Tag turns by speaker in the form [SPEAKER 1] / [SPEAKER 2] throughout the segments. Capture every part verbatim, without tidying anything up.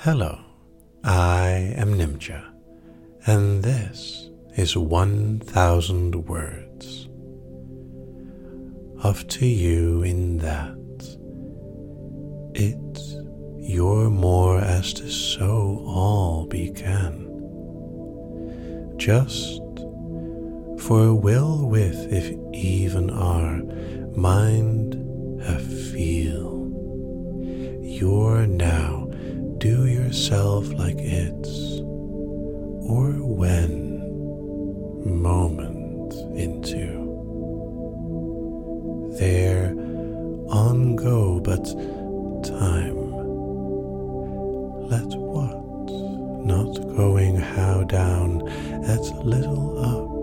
[SPEAKER 1] Hello, I am Nimja, and this is one thousand words. Off to you in that it's your more as to so all began. Just for will with if even our mind have feel, you're now do yourself like it's, or when moment into. There on go but time, let what not going how down at little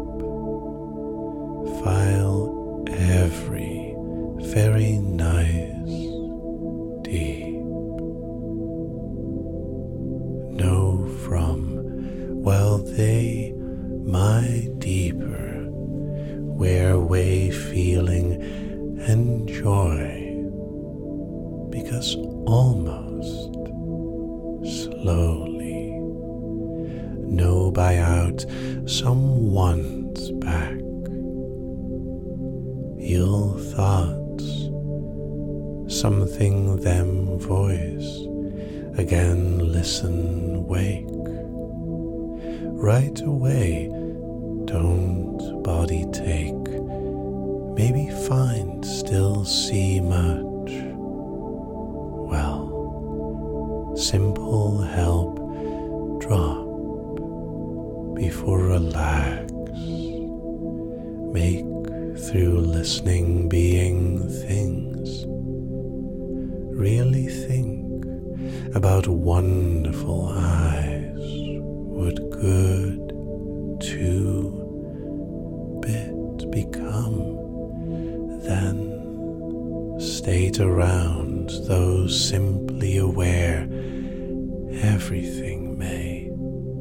[SPEAKER 1] up, file every very nice deep. Know from while they my deeper wear way feeling and joy, because almost slowly know by out someone's back ill thoughts, something them voice again listen wake. Right away don't body take, maybe find still see much. Well, simple help drop before relax, make through listening being things, really think about wonderful eyes would good to bit become, then state around those simply aware everything may.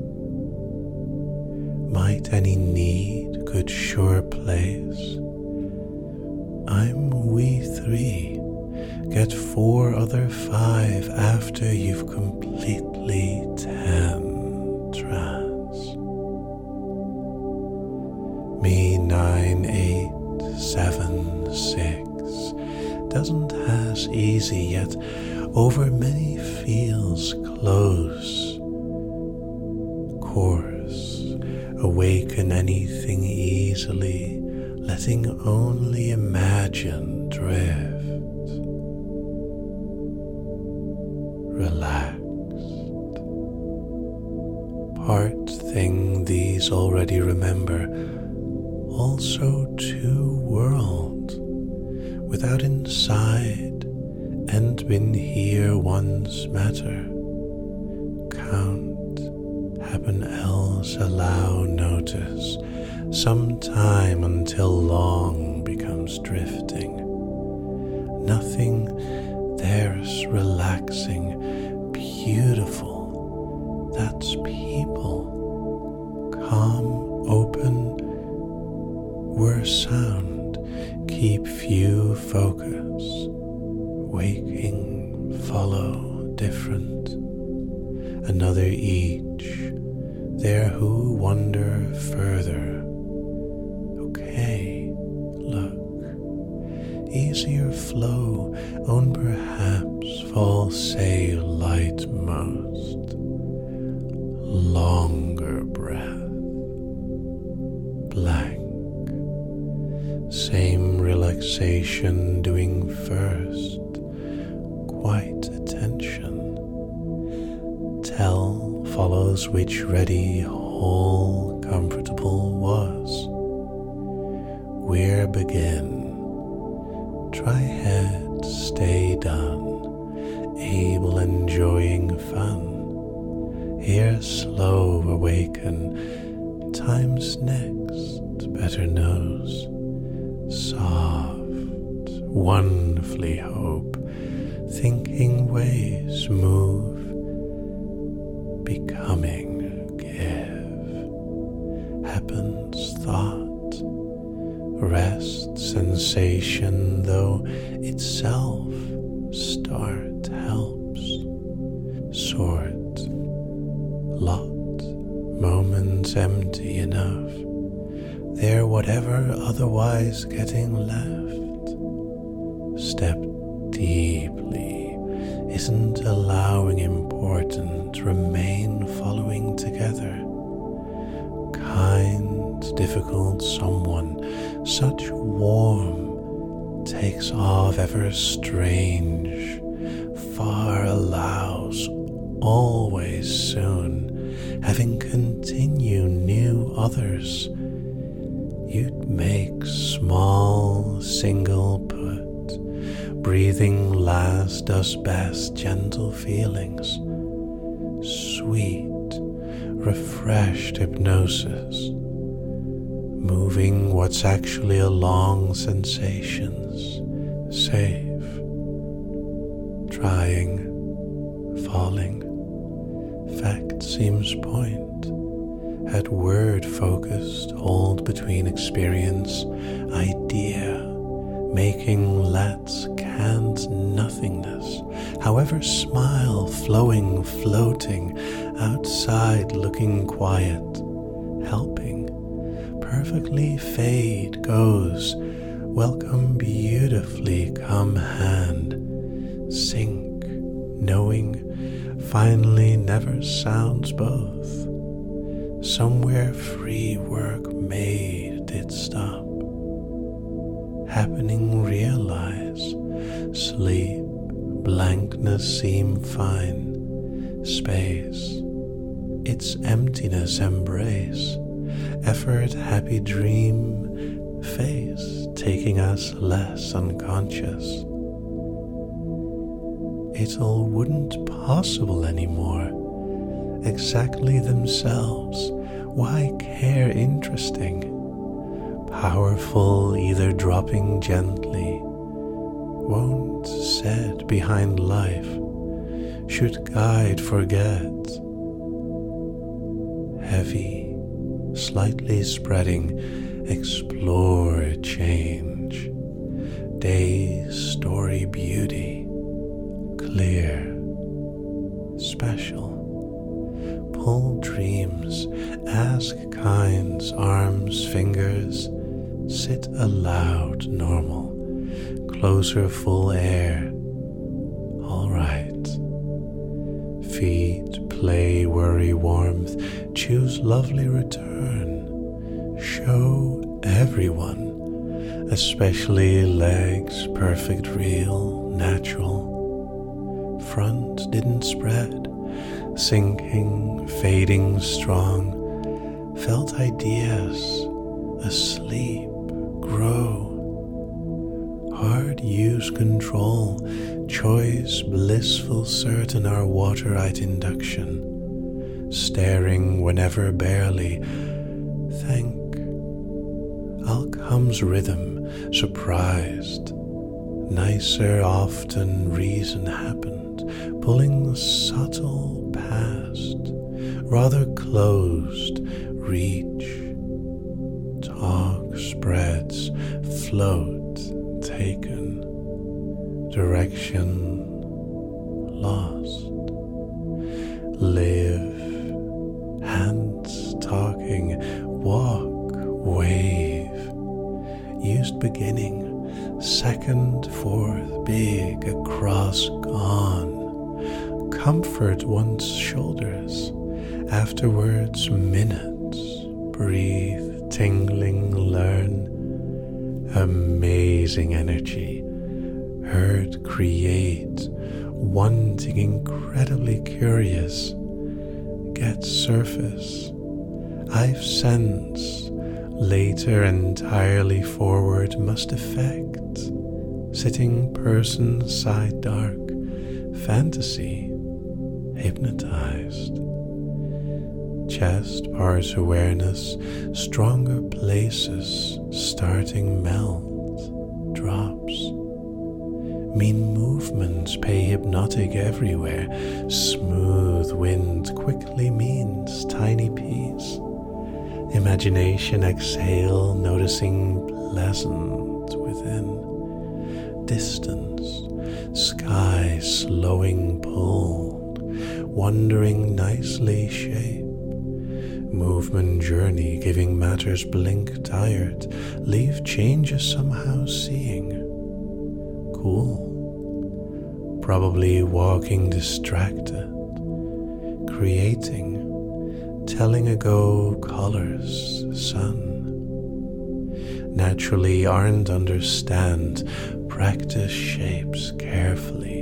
[SPEAKER 1] Might any need could sure place, I'm we three, get four other five after you've completely ten trans. Me nine, eight, seven, six doesn't has easy yet over many feels close. Course awaken anything easily, letting only imagine drift. Relaxed. Part thing these already remember, also to world, without inside, and been here once matter. Count, happen else allow notice, some time until long becomes drifting. Nothing there's relaxing, beautiful, that's people, calm, open, were sound, keep few focus, waking, follow, different, another each, there who wonder further, okay, look, easier flow, own perhaps fall say light most, longer breath, blank, same relaxation doing first, quite attention, tell follows which ready whole comfortable was, where begin, try head stay done, able enjoying fun, here slow awaken, time's next better knows, soft, wonderfully hope, thinking ways move, becoming give, happens thought, rest sensation though itself start helps, sort aren't empty enough. They're whatever otherwise getting left. Step deeply isn't allowing important remain following together. Kind, difficult someone, such warm, takes off ever strange, far allows, always soon, having continue new others. You'd make small, single put, breathing last does best gentle feelings, sweet, refreshed hypnosis, moving what's actually along sensations, safe, trying, falling, fact seems point, at word focused, hold between experience, idea, making let's can't nothingness, however smile flowing, floating, outside looking quiet, helping, perfectly fade goes, welcome beautifully come hand, sink, knowing, finally never sounds both. Somewhere free work made it stop. Happening realize, sleep, blankness seem fine, space, its emptiness embrace, effort happy dream, face taking us less unconscious. It all wouldn't possible anymore. Exactly themselves, why care interesting? Powerful either dropping gently, won't set behind life, should guide forget. Heavy, slightly spreading, explore change, day's story beauty, clear, special. Pull dreams, ask kinds, arms, fingers, sit aloud, normal, closer full air, all right. Feet, play, worry, warmth, choose lovely return, show everyone, especially legs, perfect, real, natural. Front didn't spread, sinking, fading strong, felt ideas, asleep, grow. Hard use control, choice blissful certain our water-eyed induction, staring whenever barely, thank, all comes rhythm, surprised, nicer often reason happened, pulling subtle past, rather closed, reach, talk spreads, float, taken, direction lost, live, hands talking, walk, wave, used beginning, second, fourth, big, across, gone, comfort one's shoulders, afterwards minutes, breathe, tingling, learn, amazing energy, heard, create, wanting, incredibly curious, get surface, I've sense, later entirely forward must affect, sitting person side dark, fantasy, hypnotized, chest parts awareness, stronger places, starting melt, drops, mean movements pay hypnotic everywhere, smooth wind quickly means tiny peace, imagination exhale, noticing pleasant within, distance, sky slowing pulled, wondering nicely shape, Movement journey giving matters blink tired, leave changes somehow seeing. Cool. Probably walking distracted, creating, telling ago colors, sun. Naturally aren't understand, practice shapes carefully.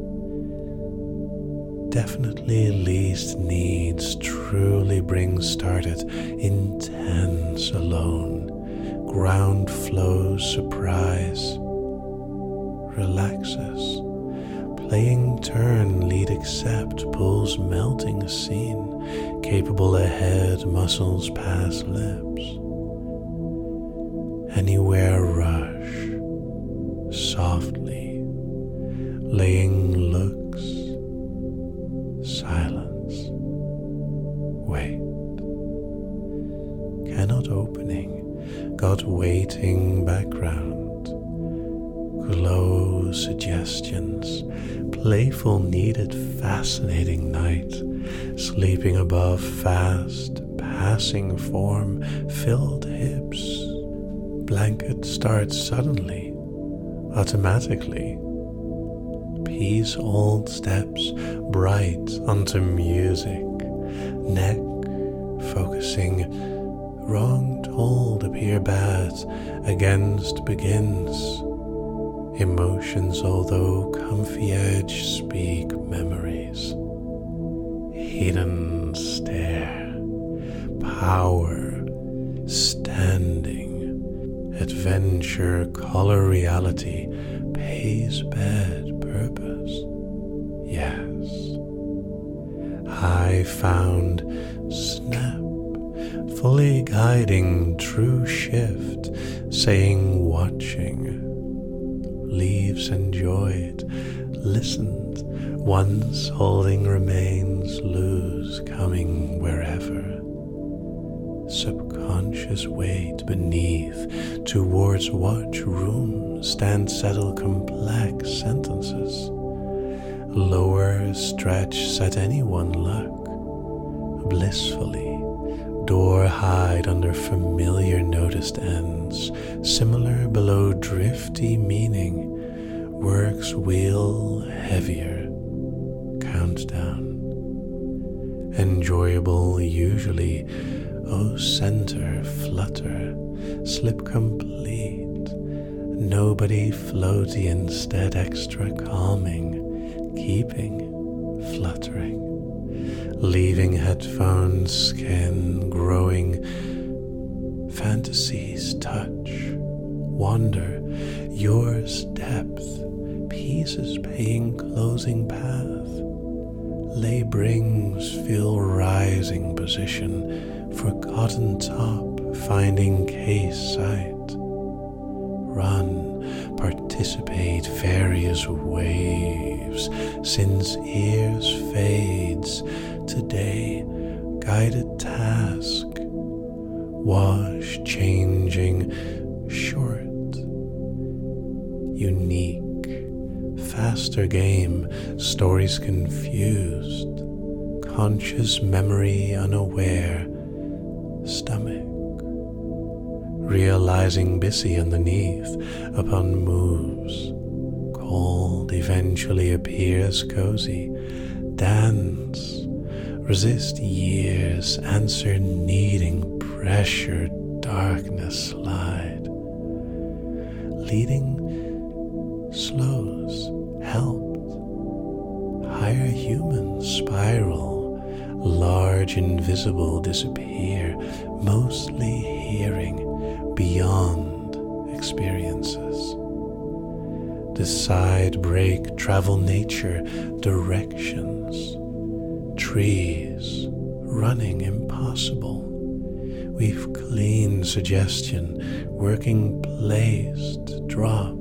[SPEAKER 1] Definitely least needs truly bring started, intense alone, ground flows surprise, relaxes, playing turn lead accept, pulls melting scene, capable ahead muscles pass lips, anywhere rush, softly, laying looks, silence, wait, cannot opening, got waiting background, glow suggestions, playful needed fascinating night, sleeping above fast, passing form, filled hips, blanket starts suddenly, automatically, peace old steps bright onto music, neck focusing, wrong told appear bad, against begins, emotions although comfy edge speak memories, hidden stare, power, standing, adventure, color reality, pays bed purpose, yes. I found snap, fully guiding true shift, saying watching, leaves enjoyed, listened, once holding remains, lose coming wherever. Subconscious weight beneath, towards watch room, stand settle complex sentences. Lower stretch set anyone luck, blissfully, door hide under familiar noticed ends, similar below drifty meaning, works wheel heavier, countdown. Enjoyable usually, oh center flutter, slip complete, nobody floaty instead extra calming, keeping fluttering, leaving headphones skin growing, fantasies touch, wonder, yours depth, pieces paying closing path, lay brings feel rising position, forgotten top finding case sight, run, participate various waves, since ears fades, today guided task, wash changing, short, unique, faster game, stories confused, conscious memory unaware, stomach, realizing busy underneath, upon moves, cold eventually appears cozy, dance, resist years, answer needing, pressure, darkness slide, leading slows, helped, higher human spiral, large invisible disappear, mostly hearing, beyond experiences. Decide, break, travel nature, directions, trees, running impossible. We've clean suggestion, working placed, dropped.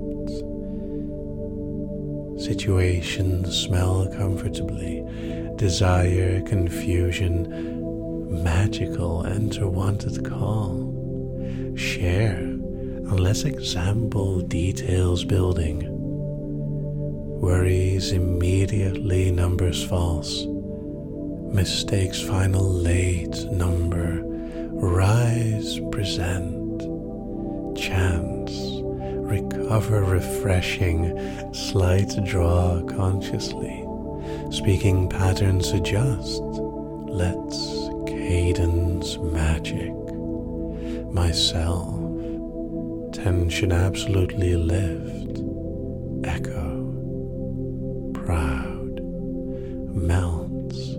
[SPEAKER 1] Situations smell comfortably, desire, confusion, magical, enter wanted call. Share, unless example details building. Worries immediately numbers false. Mistakes final late number, rise present, chance, recover refreshing, slight draw consciously, speaking patterns adjust, let's cadence magic, myself, tension absolutely lift, echo, proud, melts,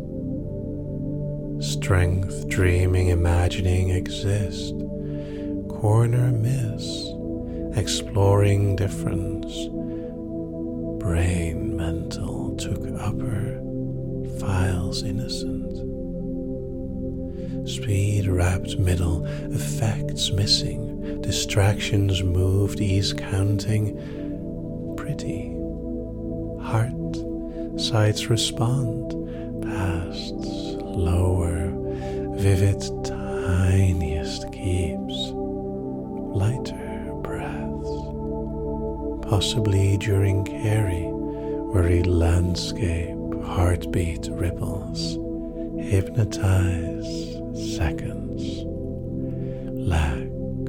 [SPEAKER 1] strength dreaming imagining exist, corner miss, exploring difference, brain mental took upper, files innocent, speed wrapped middle, effects missing, distractions moved, ease counting, pretty, heart, sights respond, pasts, lower, vivid, tiniest keeps, lighter breaths, possibly during carry, worried landscape, heartbeat ripples, hypnotize seconds, lack,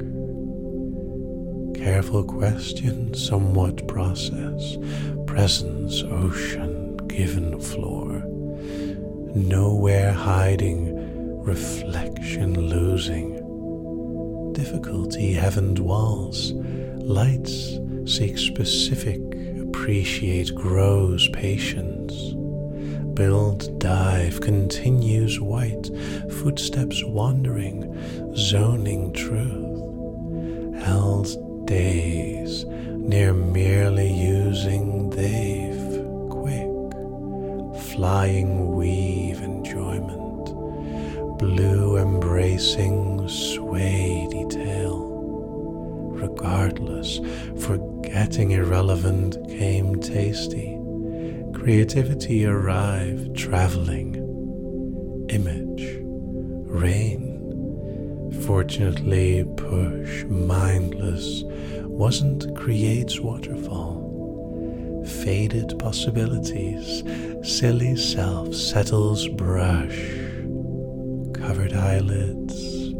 [SPEAKER 1] careful question, somewhat process, presence, ocean, given floor, nowhere hiding, reflection losing, difficulty heavened walls, lights seek specific, appreciate grows patience, build dive continues white, footsteps wandering, zoning truth, held days near merely using they've quick, flying weave enjoyment, blue embracing sway detail, regardless, forgetting irrelevant came tasty, creativity arrived traveling, image, rain, fortunately push, mindless, wasn't creates waterfall, faded possibilities, silly self settles brush, covered eyelids,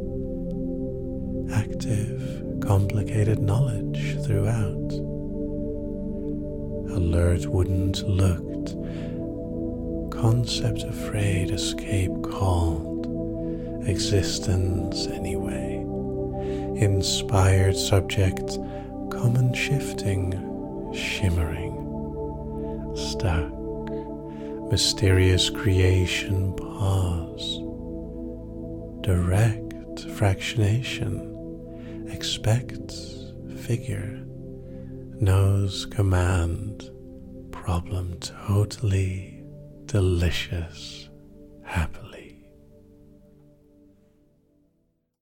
[SPEAKER 1] active, complicated knowledge throughout, alert wouldn't looked, concept afraid, escape called, existence anyway, inspired subject, common shifting, shimmering, stuck, mysterious creation pause, direct fractionation, expect figure, knows command, problem totally delicious.